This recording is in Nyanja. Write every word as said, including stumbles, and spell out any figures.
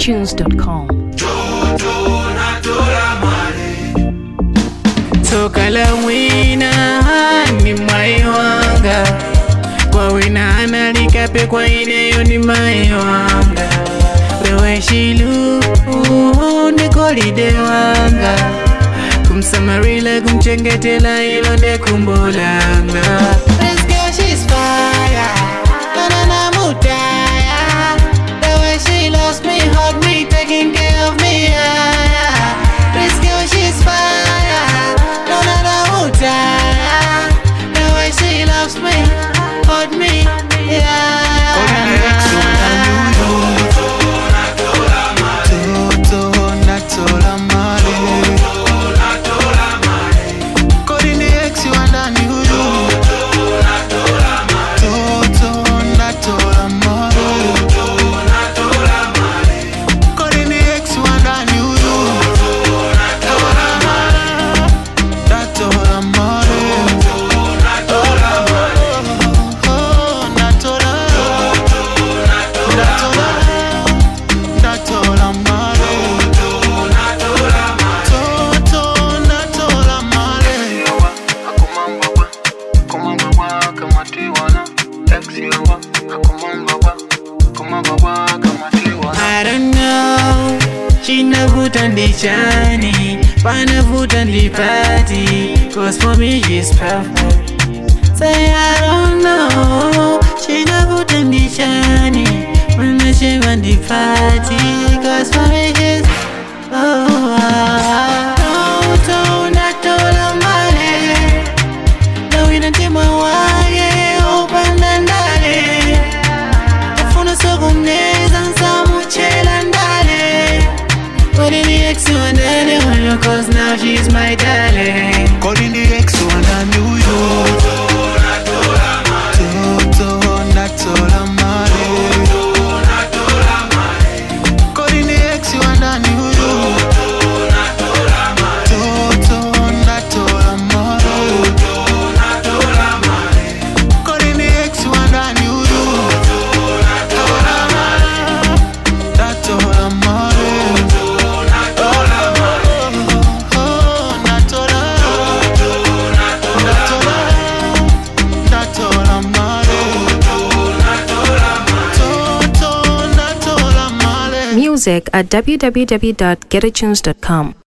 getatunes dot com. Toka la wina ni mai wanga, kwa wina analikape kwa ineyo ni mai wanga. Wewe shilu ni kolide wanga, kumsamarila kumchengetela ilo ne kumbolanga. This girl she's fire, banana mutaya. The way she loves me, hug me, taking care of me, yeah. This girl she's fire, banana mutaya. The way she loves me, hug me, yeah. I don't know, she never done the journey, but never done the party, cause for me she's perfect. Say I don't know, she never done the journey, but she run the party, cause for me she's oh, oh, oh, oh, not all of my life. No, we don't take my way, open and dale. I found a second days and some chela ndale. But in the X one anyway, cause now she's my darling. Calling the X one I knew you. Toto, not all of my life. Calling the X one I knew you. Toto, not all of my life. Calling the X one I knew you. Not all of my life. Music at w w w dot getatunes dot com.